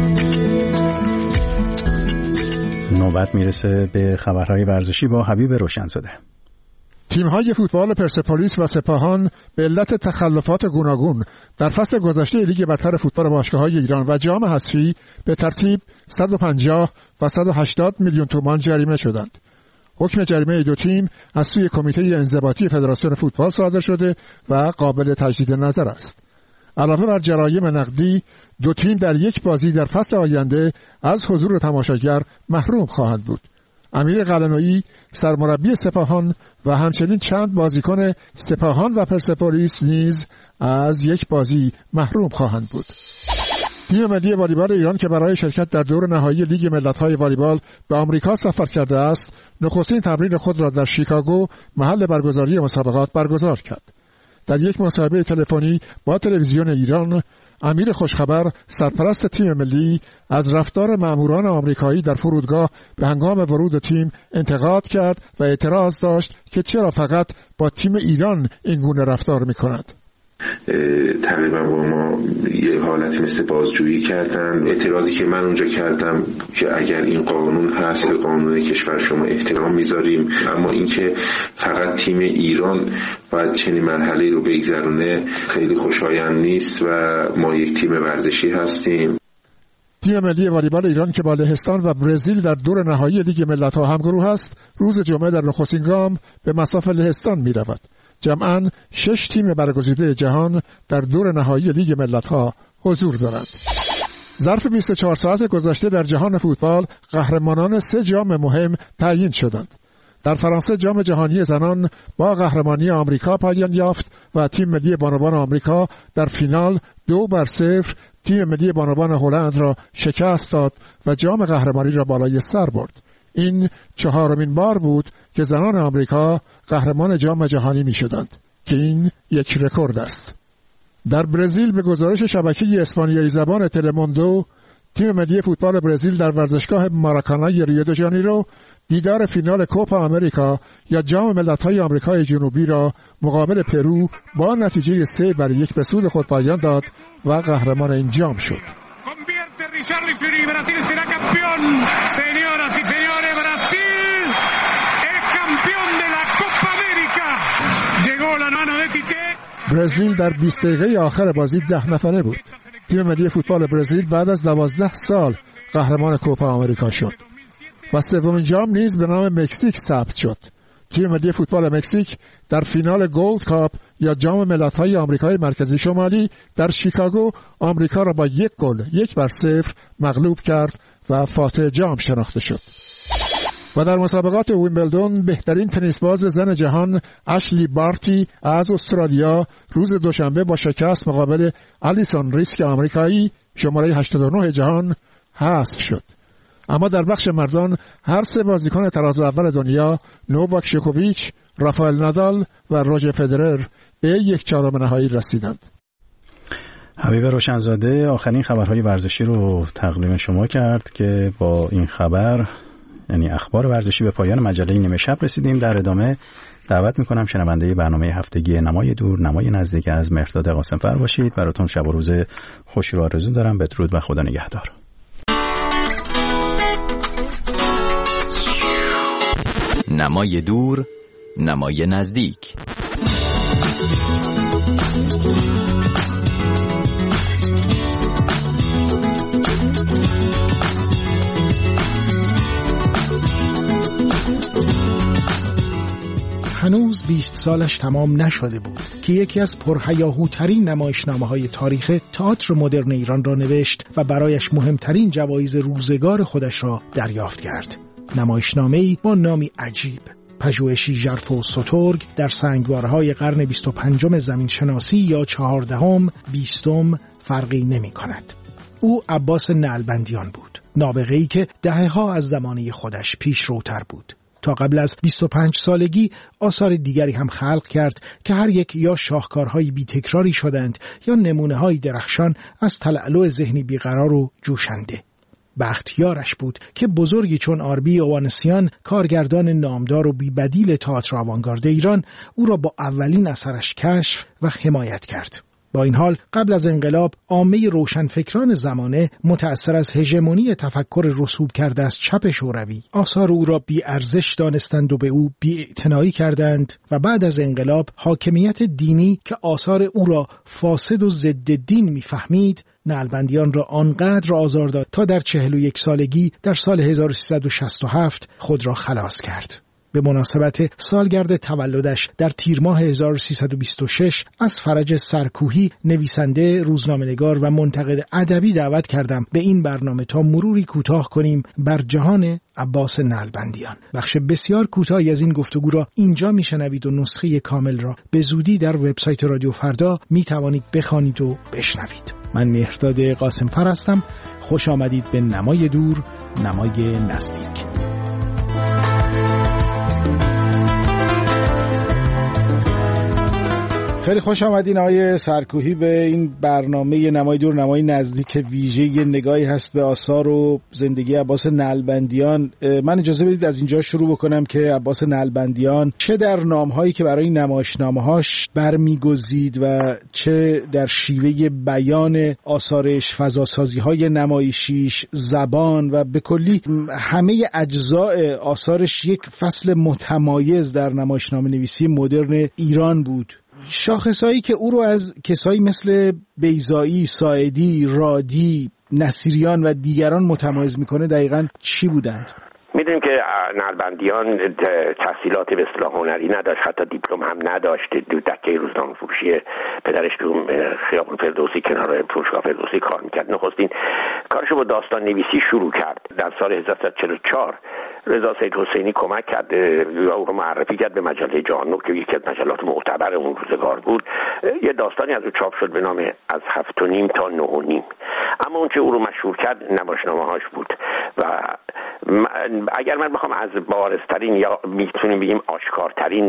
نوبت میرسه به خبرهای ورزشی با حبیب روشنزاده. تیم‌های فوتبال پرسپولیس و سپاهان به علت تخلفات گوناگون در فصل گذشته لیگ برتر فوتبال باشگاه‌های ایران و جام حذفی به ترتیب صد و پنجاه و صد و هشتاد میلیون تومان جریمه شدند. حکم جریمه دو تیم از سوی کمیته انضباطی فدراسیون فوتبال صادر شده و قابل تجدید نظر است. علاوه بر جرایم نقدی، دو تیم در یک بازی در فصل آینده از حضور تماشاگر محروم خواهند بود. امیر قلعه‌نویی سرمربی سپاهان و همچنین چند بازیکن سپاهان و پرسپولیس نیز از یک بازی محروم خواهند بود. تیم ملی والیبال ایران که برای شرکت در دور نهایی لیگ ملت‌های والیبال به آمریکا سفر کرده است، نخستین تمرین خود را در شیکاگو محل برگزاری مسابقات برگزار کرد. در یک مصاحبه تلفنی با تلویزیون ایران، امیر خوشخبر سرپرست تیم ملی از رفتار ماموران آمریکایی در فرودگاه به هنگام ورود تیم انتقاد کرد و اعتراض داشت که چرا فقط با تیم ایران این گونه رفتار می‌کنند. تقریبا با ما یه حالت مثل بازجویی کردن. اعتراضی که من اونجا کردم که اگر این قانون هست، قانون کشور شما احترام میذاریم، اما اینکه فقط تیم ایران باید چنین مرحله رو بگذرونه خیلی خوشایند نیست و ما یک تیم ورزشی هستیم. تیم ملی والیبال ایران که با لهستان و برزیل در دور نهایی لیگ ملت‌ها همگروه است، روز جمعه در نخستین گام به مصاف لهستان می‌رود. جمعاً شش تیم برگزیده جهان در دور نهایی لیگ ملت‌ها حضور دارند. ظرف بیست و چهار ساعت گذشته در جهان فوتبال قهرمانان سه جام مهم تعیین شدند. در فرانسه جام جهانی زنان با قهرمانی آمریکا پایان یافت و تیم ملی بانوان آمریکا در فینال دو بر صفر تیم ملی بانوان هلند را شکست داد و جام قهرمانی را بالای سر برد. این چهارمین بار بود که زنان آمریکا قهرمان جام جهانی می شدند که این یک رکورد است. در برزیل به گزارش شبکه اسپانیایی زبان تلموندو، تیم ملی فوتبال برزیل در ورزشگاه ماراکانای ریو دو ژانیرو دیدار فینال کوپا آمریکا یا جام ملت‌های آمریکای جنوبی را مقابل پرو با نتیجه سه بر یک به سود خود پایان داد و قهرمان این جام شد. Richarlison y Brasil será campeón. Señoras y señores, Brasil es campeón de la Copa América. Llegó la mano de Tite. برزیل در بیست دقیقه آخر بازی ده نفره بود. تیم ملی فوتبال برزیل بعد از دوازده سال قهرمان کوپا آمریکا شد و سومین جام نیز به نام مکزیک ثبت شد. تیم ملی فوتبال مکزیک در فینال گولد کاپ یا جام ملت‌های آمریکای مرکزی شمالی در شیکاگو آمریکا را با یک گل یک بر صفر مغلوب کرد و فاتح جام شناخته شد. و در مسابقات ویمبلدون بهترین تنیس باز زن جهان اشلی بارتی از استرالیا روز دوشنبه با شکست مقابل الیسون ریسک آمریکایی شماره هشتاد و نه جهان حذف شد. اما در بخش مردان هر سه بازیکن تراز اول دنیا نوواک جوکوویچ، رافائل نادال و روجر فدرر به یک چهارم نهایی رسیدند. حبیب روشنزاده آخرین خبرهای ورزشی رو تقدیم شما کرد که با این خبر یعنی اخبار ورزشی به پایان مجله نیمه شب رسیدیم. در ادامه دعوت میکنم شنونده برنامه هفتگی نمای دور نمای نزدیک از مهرداد قاسمفر باشید. براتون شب و روز خوشی رو آرزو دارم. بدرود و خدا نگهدار. نمای دور نمای نزدیک. هنوز بیست سالش تمام نشده بود که یکی از پرهیاهوترین نمایشنامه‌های تاریخ تئاتر مدرن ایران را نوشت و برایش مهمترین جوایز روزگار خودش را دریافت کرد. نمایشنامه‌ای با نامی عجیب، پژوهشی ژرف و سترگ در سنگوارهای قرن بیست و پنجم زمین شناسی یا چهاردهم، بیستم فرقی نمی کند. او عباس نعلبندیان بود، نابغه‌ای که دهه‌ها از زمانه خودش پیشروتر بود. تا قبل از بیست و پنج سالگی آثار دیگری هم خلق کرد که هر یک یا شاهکارهای بی تکراری شدند یا نمونه‌های درخشان از تلألؤ ذهنی بیقرار و جوشنده. بختیارش بود که بزرگی چون آربی اوانسیان، کارگردان نامدار و بی‌بدیل تئاتر آوانگارد ایران، او را با اولین اثرش کشف و حمایت کرد. با این حال قبل از انقلاب عامه روشنفکران زمانه متأثر از هژمونی تفکر رسوب کرده از چپ شوروی آثار او را بی ارزش دانستند و به او بی‌اعتنایی کردند و بعد از انقلاب حاکمیت دینی که آثار او را فاسد و ضد دین می‌فهمید نعلبندیان را آنقدر آزار داد تا در چهل و یک سالگی در سال هزار و سیصد و شصت و هفت خود را خلاص کرد. به مناسبت سالگرد تولدش در تیر ماه هزار و سیصد و بیست و شش از فرج سرکوهی، نویسنده، روزنامه‌نگار و منتقد ادبی دعوت کردم به این برنامه تا مروری کوتاه کنیم بر جهان عباس نعلبندیان. بخش بسیار کوتاهی از این گفتگو را اینجا میشنوید و نسخه کامل را به زودی در وبسایت رادیو فردا میتوانید بخوانید و بشنوید. من مهرداد قاسمفر هستم. خوش آمدید به نمای دور، نمای نزدیک. خیلی خوش آمدین آقای سرکوهی به این برنامه نمای دور نمای نزدیک ویژه. نگاهی هست به آثار و زندگی عباس نعلبندیان. من اجازه بدید از اینجا شروع بکنم که عباس نعلبندیان چه در نامهایی که برای نمایشنامه‌هاش برمیگزید و چه در شیوه بیان آثارش، فضاسازی‌های نمایشیش، زبان و به کلی همه اجزاء آثارش یک فصل متمایز در نمایشنامه نویسی مدرن ایران بود. شاخصهایی که او رو از کسایی مثل بیضایی، ساعدی، رادی، نصیریان و دیگران متمایز میکنه دقیقاً چی بودند؟ میدونیم که نعلبندیان تحصیلات به اصطلاح هنری نداشت، حتی دیپلم هم نداشت. دو دکه روزنامه فروشی پدرش تو خیابون فردوسی کنار فروشگاه فردوسی کار میکرد. نخستین کارشو با داستان نویسی شروع کرد. در سال هزار و سیصد و چهل و چهار رضا سید حسینی کمک کرد یا او رو معرفی کرد به مجله جهان که یکی از مجلات معتبر اون روزگار بود. یه داستانی از او چاپ شد به نام از هفت و نیم تا نه و نیم. اما اون که او رو مشهور کرد نمایشنامه‌هاش بود و اگر من بخوام از بارزترین یا میتونیم بگیم آشکارترین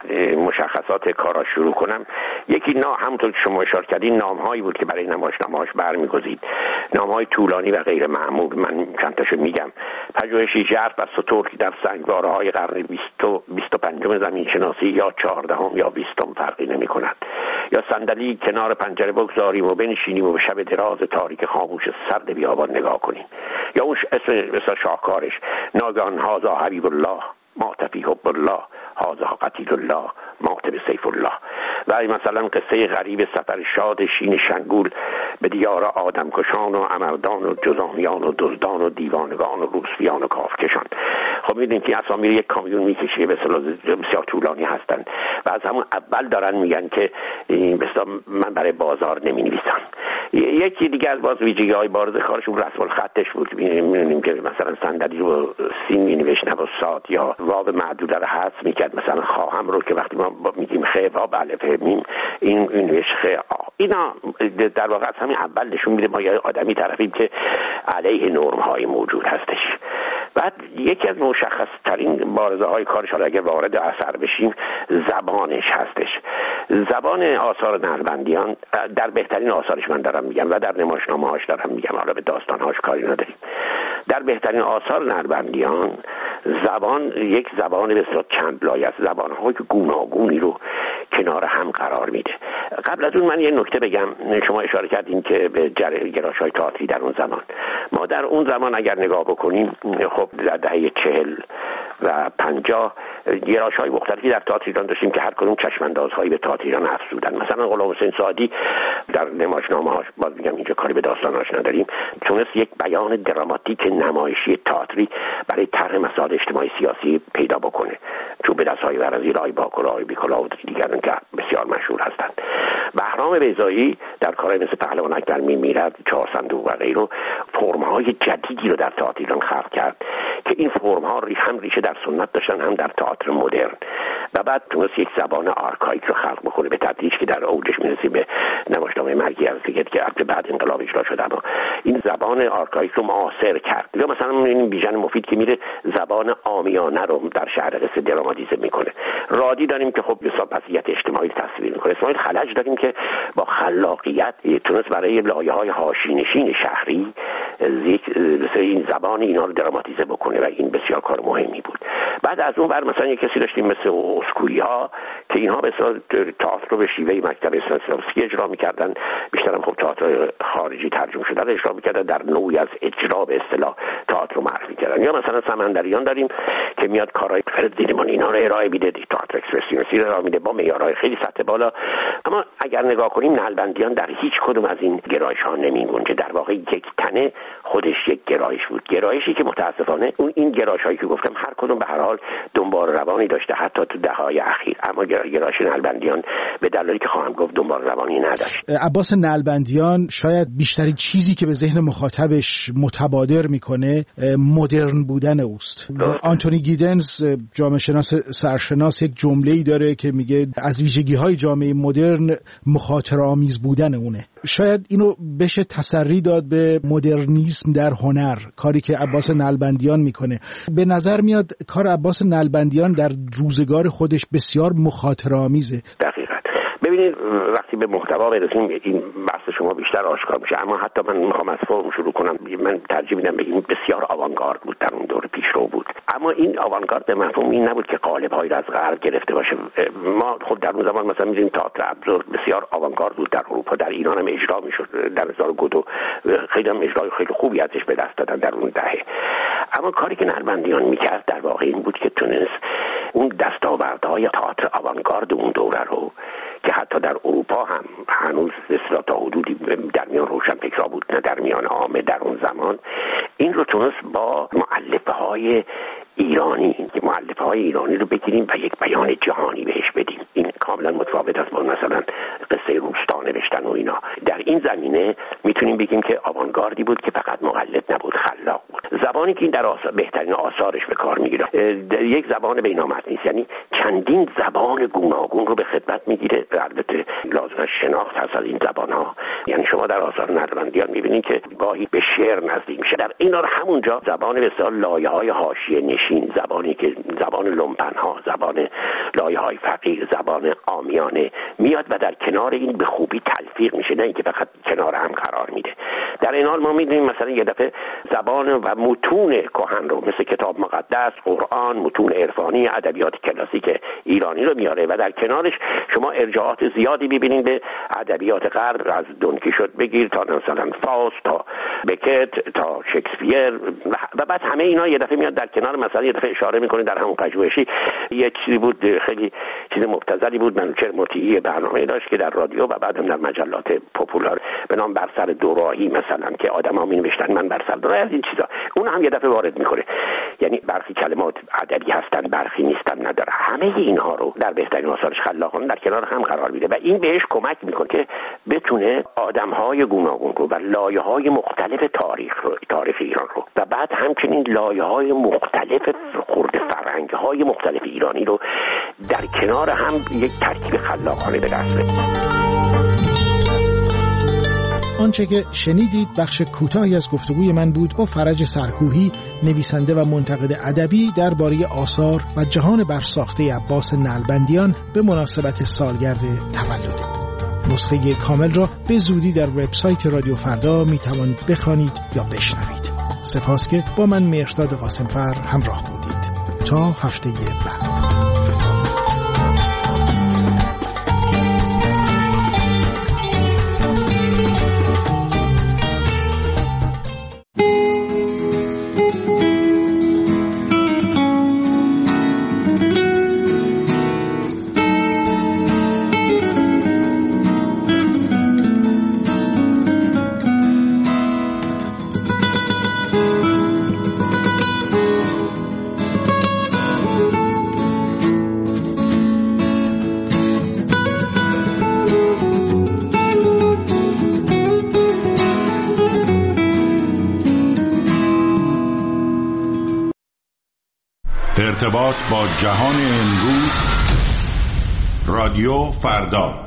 مشخصات کارا شروع کنم، یکی نا همونطور که شما اشاره کردین نامهایی بود که برای نمایشنامه‌هاش برمیگزید، نامهای طولانی و غیر معمول. من چند تاشو میگم. پژوهشی ژرف و سترگ در سنگواره‌های قرن بیست و پنجم زمین شناسی یا چهاردهم یا بیستم فرقی نمی‌کند، یا صندلی کنار پنجره بگذاریم و بنشینیم و به شب دراز تاریک خاموش سرد بیابان نگاه کنیم، یا اون اسم مثلا شاهکارش ناگهان هازا حبیب الله مات فی حب الله هازا قتیل الله مات به سیف الله. و مثلا قصه غریب سفر شاد شین شنگول به دیار آدم کشان و امردان و جزامیان و دزدان و دیوانگان و روسفیان و کافکشان. خب میدونید که اسامی یک کامیون میکشه به اصطلاح بسیار طولانی هستن و از همون اول دارن میگن که به اصطلاح من برای بازار نمینویسم. یکی دیگه از باز ویژگی‌های بارز کارشون رسم الخطش بود. می‌بینیم که مثلا صندلی رو سین می‌نوشت و صاد یا واو معدوده رو حذف می‌کرد. مثلا خواهم رو که وقتی ما میگیم خ و بله فهمیم این این نوشت خ آ. اینا در واقع از همین اول نشون میده ما یه آدمی طرفیم که علیه نرم‌های موجود هستش. بعد یکی از مشخص‌ترین بارزه‌های کارش رو اگر وارد اثر بشیم زبانش هستش. زبان آثار نعلبندیان در بهترین آثارش من دارم میگم و در نمایشنامه‌هاش دارم میگم، حالا به داستان‌هاش کاری نداریم. در بهترین آثار نعلبندیان زبان یک زبان بسیار چند لایه است، زبان‌های گوناگونی رو کنار هم قرار میده. قبل از اون من یه نکته بگم. شما اشاره کردین که به گرایش‌های تئاتری در اون زمان، ما در اون زمان اگر نگاه بکنیم خب در دهه چهل و پنجاه گرایش‌های مختلفی در تئاتر ایران داشتیم که هر کدوم چشم‌اندازهایی به تئاتر ایران افزودن. مثلا غلام حسین ساعدی در نمایشنامه‌هاش، باز میگم اینجا کاری به داستان‌هاش نداریم، تونست یک بیان دراماتیک نمایشی تئاتری برای طرح مسائل اجتماعی سیاسی پیدا بکنه چوب دست‌های برازیل، آی باکولا، آی بیکولا و دیگران که بسیار مشهور هستند. بهرام بیضایی در کارهای مثل پهلوانک در میمیرد، چهار صندوق و غیره فرم‌های جدیدی رو در تئاتر ایران خلق کرد که این فرم‌ها هم ریشه در سنت داشتن هم در تئاتر مدرن و بعد تونست یک زبان آرکایک رو خلق بکنه به تدریج که در اوجش میرسیم به نمایشنامه مرگی از دیگه که بعد انقلاب اجرا شد. اما این زبان آرکایک رو معاصر کرد. یا مثلا این بیژن مفید که میره زبان عامیانه رو در شهر قصه دراماتیزه میکنه. رادی داریم که خب حساب وضعیت اجتماعی تصویر میکنه. اسماعیل خلج داریم که با خلاقیت تونست برای لایه‌های حاشیه‌نشین شهری یک این زبان اینا رو دراماتیزه بکنه و این بسیار کار مهمی بود. بعد از اون ور مثلا یک کسی داشتیم مثل اسکویی‌ها که اینها به اصطلاح تئاتر رو به شیوه مکتب استانسلافسکی اجرا می‌کردن، بیشتر هم خب تئاتر خارجی ترجمه شده رو اجرا می‌کردن، در نوعی از اجرا به اصطلاح تئاتر رو معرفی کردن. یا مثلا سمندریان داریم که میاد کارهای فرد دیلمان اینا رو ارائه میده، تئاتر اکسپرسیونیستی رو ارائه میده با معیارهای خیلی سطح بالا. اما اگر نگاه کنیم نلبندیان در هیچ کدوم از این گرایش‌ها نمی‌گنجه. در واقع یک تنه خودش یک گرایش بود، گرایشی که متاسفانه اون این گرایش‌هایی که گفتم هر کدوم به هر حال دنبال روانی داشته حتی تو دهه‌های اخیر، اما گرایش نلبندیان به دلایلی که خواهم گفت دنبال روانی نداشت. عباس نلبندیان شاید بیشترین چیزی که به ذهن مخاطبش متبادر میکنه مدرن بودن اوست. آنتونی گیدنز جامعه شناس سرشناس یک جمله‌ای داره که میگه از ویژگی‌های جامعه مدرن مخاطره آمیز بودن اونه. شاید اینو بشه تسری داد به مدرنیسم در هنر، کاری که عباس نلبندیان میکنه. به نظر میاد کار عباس نلبندیان در روزگار خودش بسیار مخاطره آمیزه. دقیقاً. ببینید وقتی به محتوا برسیم این بحث شما بیشتر آشکار میشه، اما حتی من میخوام از فرم شروع کنم. من ترجیح میدم بگیم بسیار آوانگارد بود، در اون دور پیشرو بود. اما این آوانگارد به مفهوم این نبود که قالب‌هایی را از غرب گرفته باشه. ما خود در اون زمان مثلا می‌دونیم تئاتر ابزورد بسیار آوانگارد بود در اروپا، در ایران هم اجرا میشد. در هزار گودو خیلی هم اجرای خیلی خوبی ازش به دست دادن در اون دهه. اما کاری که نلبندیان میکرد در واقع این بود که تونست اون دستاوردهای تئاتر آوانگارد اون دوره رو که حتی در اروپا هم هنوز اصلا تا حدودی در میان روشنفکرها بود نه در میان عامه در اون زمان، این رو تونست با مؤلفه‌های ایرانی که مؤلفه‌های ایرانی رو بگیریم و یک بیان جهانی بهش بدیم. این کاملا متفاوت است با مثلا قصه روستا نوشتن و اینا. در این زمینه میتونیم بگیم که آوانگاردی بود که فقط مقلد نبود، خلاق بود. زبانی که این در آثار بهترین آثارش به کار میگیره یک زبان بین‌المللی است، یعنی چندین زبان گوناگون رو به خدمت میگیره. البته لازم شناخت هست از این زبان‌ها، یعنی شما در آثار نلبندیان میبینید که گاهی به شعر نزدیک میشه. در این حال همونجا زبان به اصطلاح لایه‌های حاشیه نشین، زبانی که زبان لومپن‌ها، زبان لایه‌های فقیر، زبان عامیانه میاد و در کنار این به خوبی تلفیق میشه، نه اینکه فقط کنار هم قرار میده. در این حال ما می‌بینیم مثلا یه دفعه زبان و متون کهن رو مثل کتاب مقدس، قرآن، متون عرفانی، ادبیات کلاسیک ایرانی رو میاره و در کنارش شما ارجاعات زیادی می‌بینید به ادبیات غرب، از دون کیشوت بگیر تا مثلا فاست تا بکت تا شکسپیر و بعد همه اینا یه دفعه میاد در کنار. مثلا یه دفعه اشاره می‌کنه در همون پژوهشی یه چیزی بود خیلی چیز مبتذلی بود، منوچهر مطیعی برنامه داشت که در رادیو و بعدم در مجلات پاپولار به نام بر سر دوراهی مثلا که آدم‌ها می‌نوشتن من بر سر دوراهی از این چیزا، اون هم یه دفعه وارد می‌کنه. یعنی برخی کلمات ادبی هستن برخی نیستن نداره. همه اینها رو در بهترین آثارش خلاقانه در کنار هم قرار میده و این بهش کمک میکنه که بتونه آدم‌های گوناگون رو و لایه‌های مختلف تاریخ رو تاریخ ایران رو و بعد همچنین لایه‌های مختلف خرد فرهنگ‌های مختلف ایرانی رو در کنار هم یک ترکیب خلاقانه به دست بیاره. آنچه که شنیدید بخش کوتاهی از گفتگوی من بود با فرج سرکوهی، نویسنده و منتقد ادبی درباره آثار و جهان برساخته عباس نلبندیان به مناسبت سالگرد تولد. نسخه کامل را به زودی در وبسایت رادیو فردا می توانید بخوانید یا بشنوید. سپاس که با من مهرداد قاسمفر همراه بودید. تا هفته بعد. ارتباط با جهان امروز، رادیو فردا.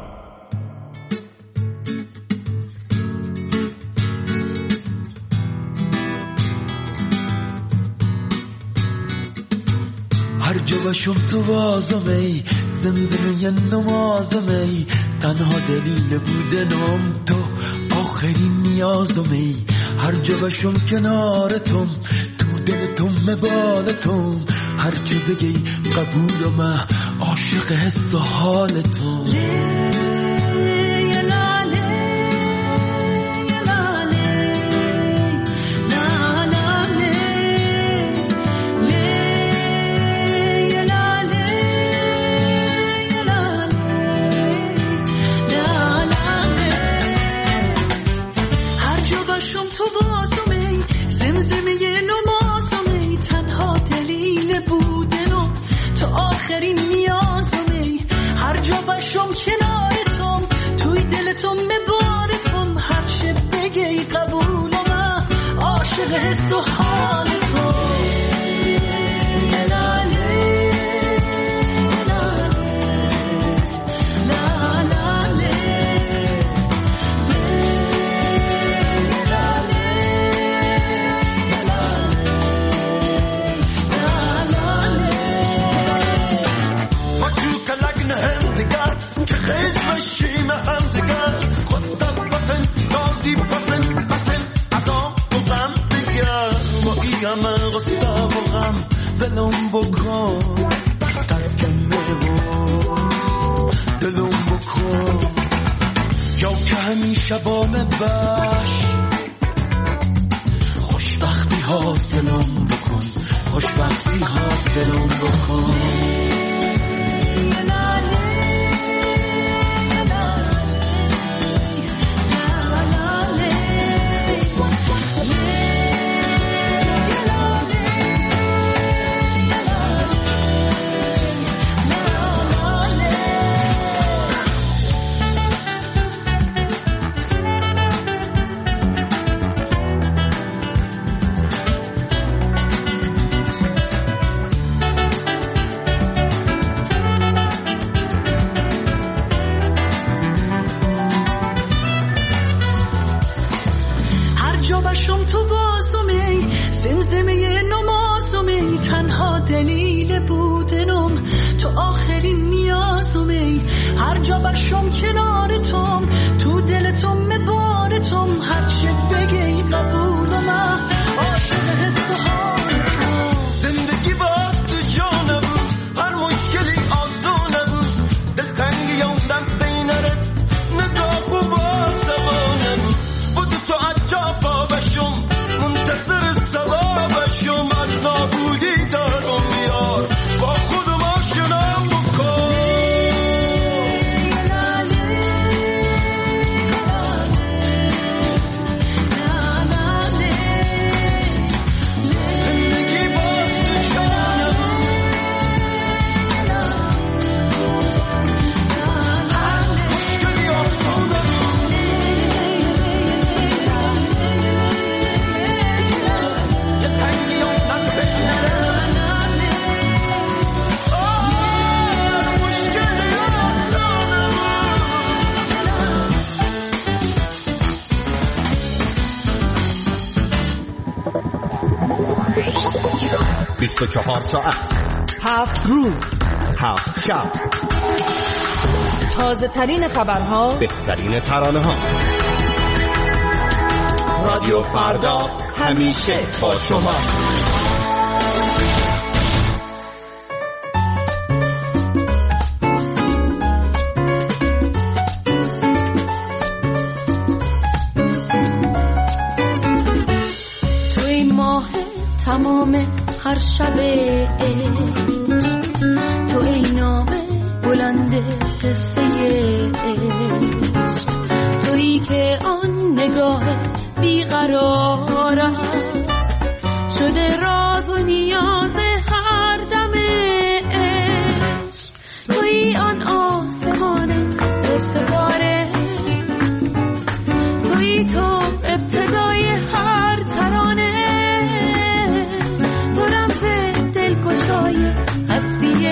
هر جا باشم تو بازمی، زمزمه نمازمی، تنها دلیل بودنم تو، آخرین نیازمی. هر جا باشم کنارتم، تو دلتم مبالتم، هر چه بگی قبولم، عاشق حس و حالتم. حس و حال تو دلم بکن ترکمه و دلم بکن، یا که همیشه با مباش، خوشبختی حاصلم بکن، خوشبختی حاصلم بکن. دلیل بودنم تو آخرین نیازمی، هر جا باشم کنارتم، تو دلتم مبارتم، هر چه بگی قبولم، عاشق حس و حالتم. زندگی با تو جا نبود، هر مشکلی آسون نبود، دلتنگی یومدم بینرت نگاه و باز سوا نبود، بود تو عجاب باشم منتظر ثوابشم، از نابودی دارم بیار با خودم آشنام بکن. زندگی با تو جا نبود، هر مشکلی آسون نبود، دلتنگی یومدم بینرت بیست و چهار ساعت، هفت روز، هفت شب، تازه ترین خبرها، بهترین ترانه ها. رادیو فردا همیشه با شما. توی ماه تمام هر شبه، تو ای نام بلند قصه، تویی که آن نگاه بیقرارم شده راز و نیاز هر دم عشق، تویی آن آسمان پرستاره، تویی تو ابتدای هر ترانه، تو رمز دلگشای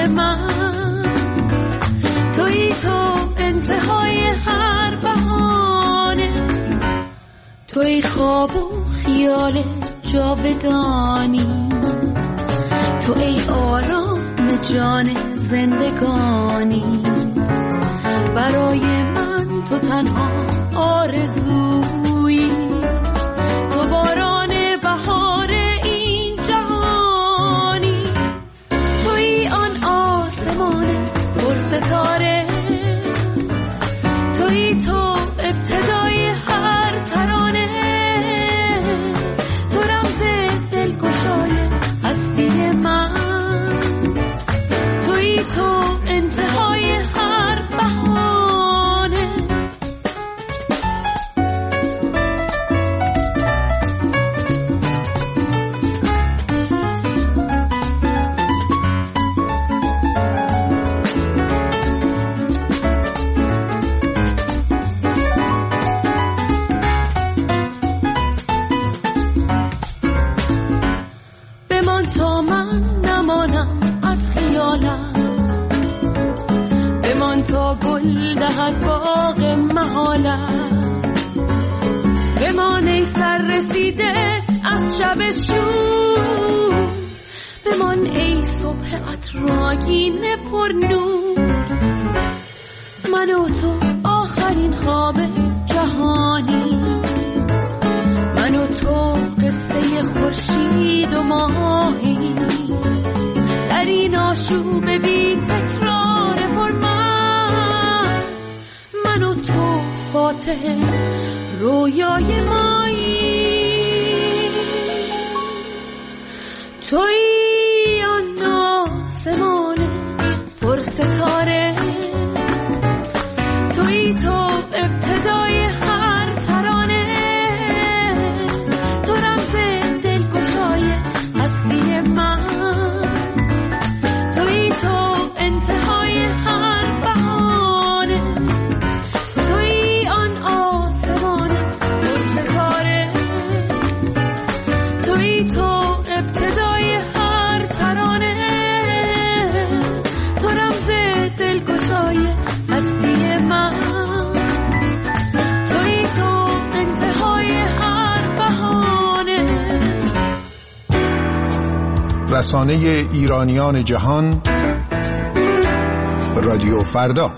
من، تویی تو انتهای هر بهانه، تویی خواب و خیال جاودانی، تو ای آرام جان زندگانی، برای من تو تنها آرزویی، تو باران بهار این جهانی، تویی آن آسمان پر ستاره، تویی تو ابتدای هر ترانه، تو رمز دلگشای هستی من، تویی تو انتهای هر بهانه. بمان تا من نمانم از خیالم، بمان تا گل دهد باغ محالت، بمان ای سر رسیده از شب شور، بمان ای صبح عطرآگین پر نور، من و تو آخرین خواب جهانی، من و تو قصه خورشید و ماهی، در این آشوب بی تکرار فرمت، من و تو فاتح رویای مایی، تویی آن آسمان پر ستاره، تویی تو ابتدای هر ترانه، تو رمز دلگشای هستی من، تویی تو انتهای هر بهانه، تویی آن آسمان پر ستاره، تویی تو ابتدای هر ترانه، تو رمز دلگشای هستی من، تویی تو انتهای هر بهانه. رسانه ایرانیان جهان، رادیو فردا.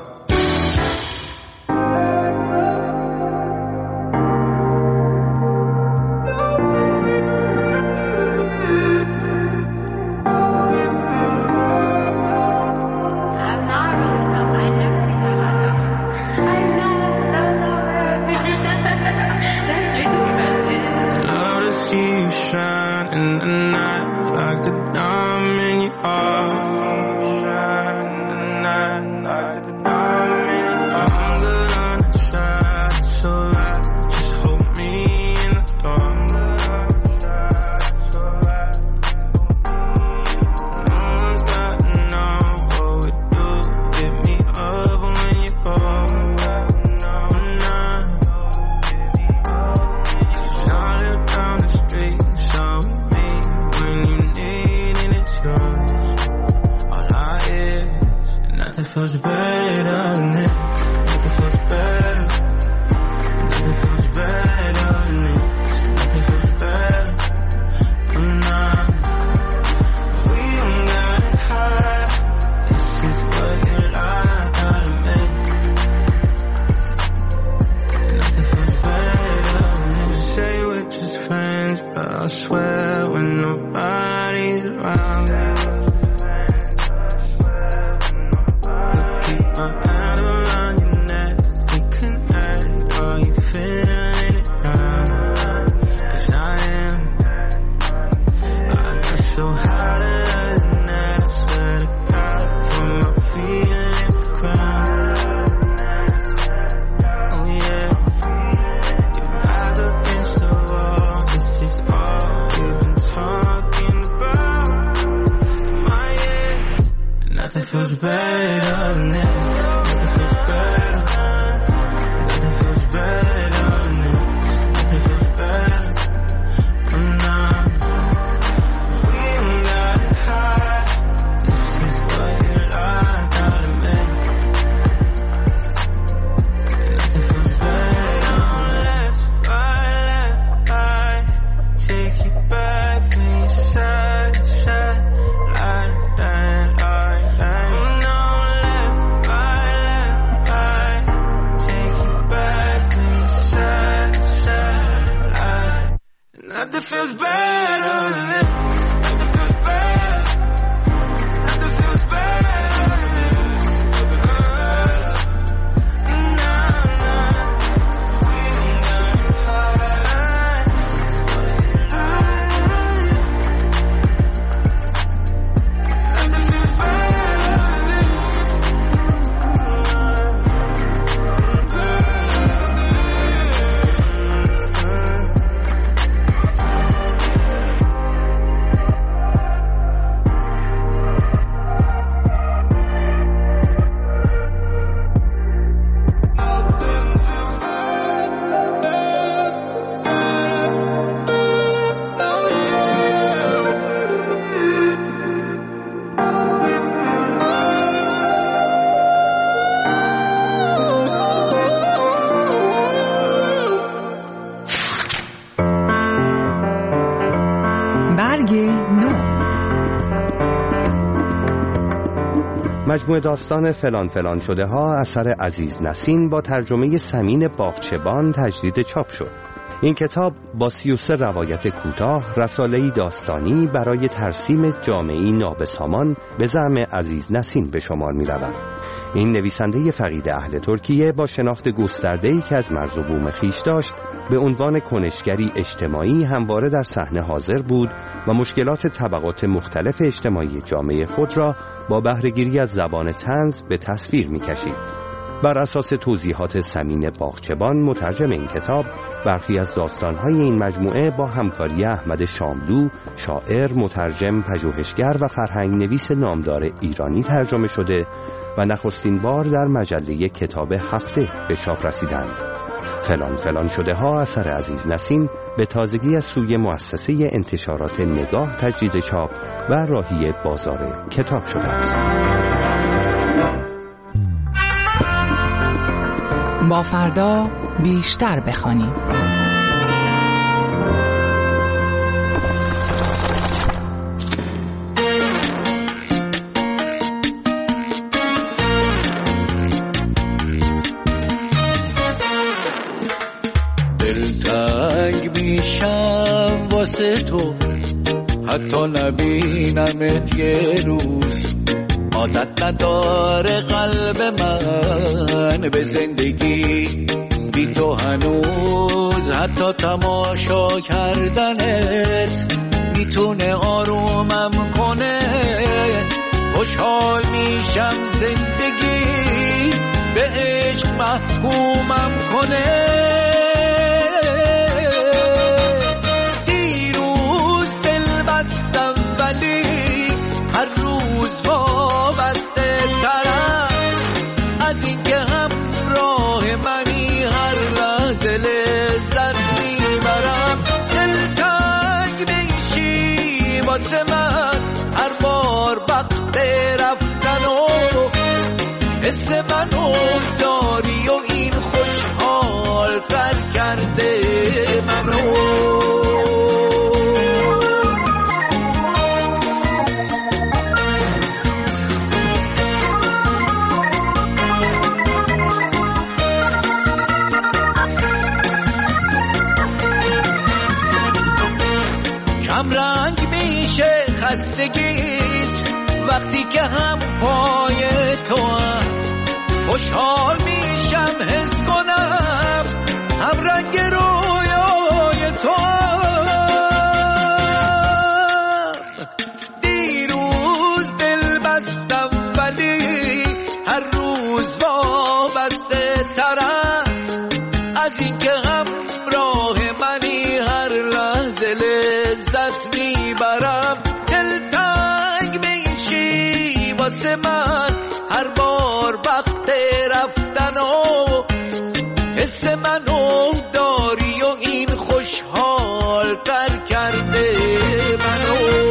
What مجموعه داستان فلان فلان شده ها اثر عزیز نسین با ترجمه سمین باغچبان تجدید چاپ شد. این کتاب با سی و سه روایت کوتاه رساله‌ای داستانی برای ترسیم جامعه‌ای نابسامان به زعم عزیز نسین به شمار می‌رود. این نویسنده فقید اهل ترکیه با شناخت گسترده‌ای که از مرز و بوم خویش داشت، به عنوان کنشگری اجتماعی همواره در صحنه حاضر بود و مشکلات طبقات مختلف اجتماعی جامعه خود را با بهره‌گیری از زبان طنز به تصویر می‌کشید. بر اساس توضیحات سمین باغچبان مترجم این کتاب، برخی از داستان‌های این مجموعه با همکاری احمد شاملو، شاعر، مترجم، پژوهشگر و فرهنگ نویس نامدار ایرانی ترجمه شده و نخستین بار در مجله کتاب هفته به چاپ رسیدند. فلان فلان شده ها اثر عزیز نسین به تازگی از سوی مؤسسه انتشارات نگاه تجدید چاپ و راهی بازار کتاب شده است. با فردا بیشتر بخوانیم. دلتنگ میشم واسه تو، حتی نبینمت یه روز. عادت نداره قلب من به زندگی بی تو هنوز، حتی تماشا کردنت میتونه آرومم کنه. خوشحال میشم زندگی به عشق محکومم کنه. دیروز دل بستم ولی هر روز وابسته ترم از این که همراه منی، هر لحظه لذت میبرم. دلتنگ میشی واسه من هر بار وقت رفتن و حس منو داری و این خوشحال تر کرده منو. رنگ میشه خستگیت وقتی که هم پای تو هم. خوشحال میشم حس کنم هم رنگ رویای تو هم. دیروز دل بستم ولی هر روز وابسته ترم از این که همراه منی، هر لحظه لذت میبرم. دلتنگ میشی واسه من هر بار وقت رفتن و حس منو داری و این خوشحال تر کرده منو.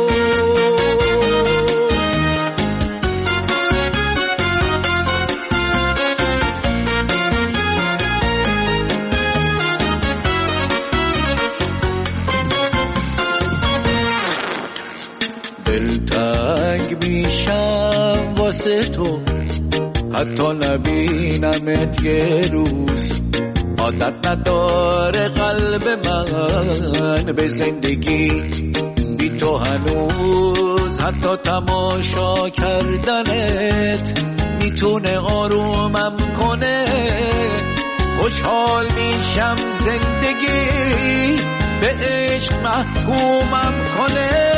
دلتنگ میشم واسه تو، حتی نبینمت یه روز. عادت نداره قلب من به زندگی بی تو هنوز، حتی تماشا کردنت میتونه آرومم کنه. خوشحال میشم زندگی به عشق محکومم کنه.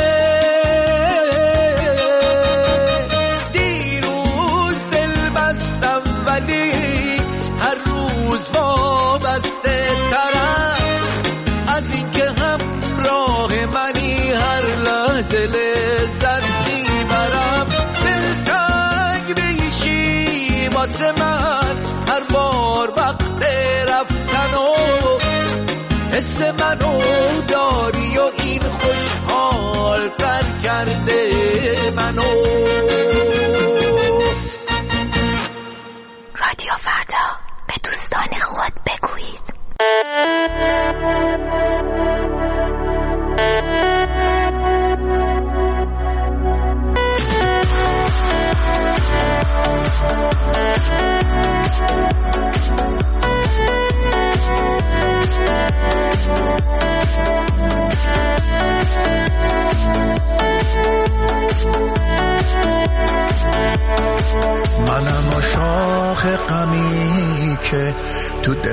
ولی هر روز وابسته ترم از این که همراه منی، هر لحظه لذت میبرم. دلتنگ میشی واسه من هر بار وقت رفتن و حس منو داری و این خوشحال تر کرده منو. رادیو فردا، به دوستان خود بگویید.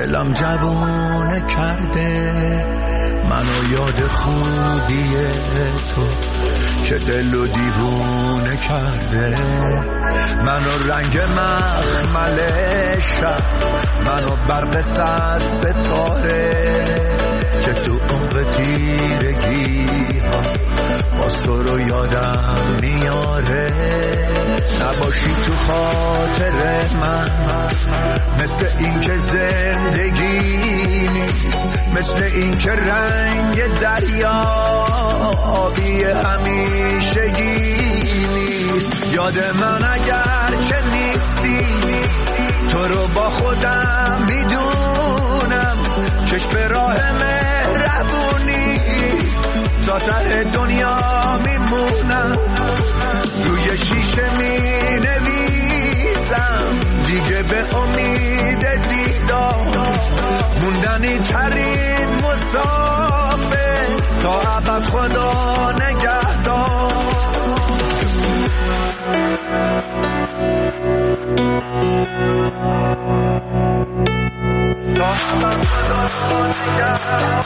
دلم جوونه کرده، منو یاد خوبی تو که دل و دیوونه کرده، منو رنگ مخمل شب، منو برق صد ستاره که تو عمق تیرگی ها باز تو رو یادم میاره. نباشی تو خاطر من مثل این که زندگی نیست، مثل این که رنگ دریا آبی همیشگی نیست. یاد من اگر چه نیستی تو رو با خودم میدونم، چشم راه مهربونی تا ته دنیا میمونم، روی شیشه می نویسم دیگه به امید دیدار، موندنی ترین مسافر تا ابد خدا نگهدار. تا ابد خدا نگهدار.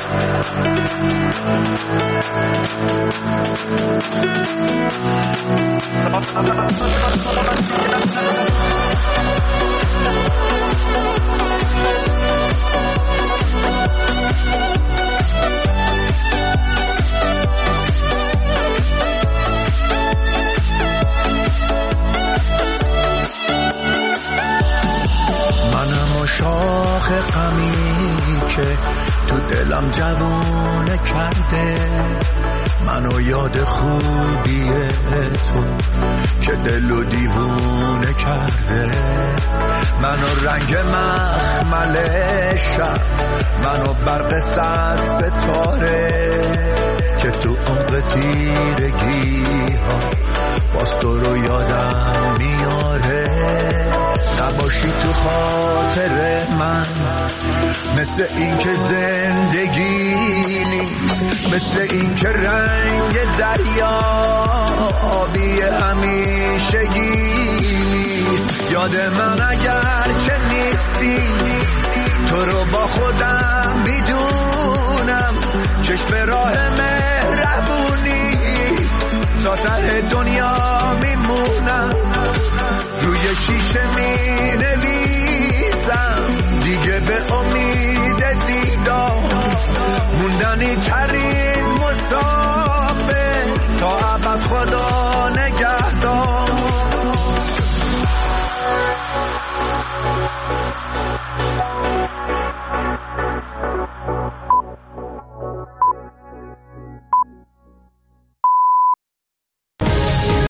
منم شاخ غمی که تو دلم جوونه کرده، منو یاد خوبی تو که دل و دیوونه کرده، منو رنگ مخمل شب، منو برق صد ستاره که تو عمق تیرگی ها باز تو رو یادم میاره. نباشی تو خاطر من مثل این که زندگی نیست، مثل این که رنگ دریا آبی همیشگی نیست. یاد من اگر چه نیستی تو رو با خودم میدونم، چشم راه مهربونی تا ته دنیا میمونم، روی شیشه می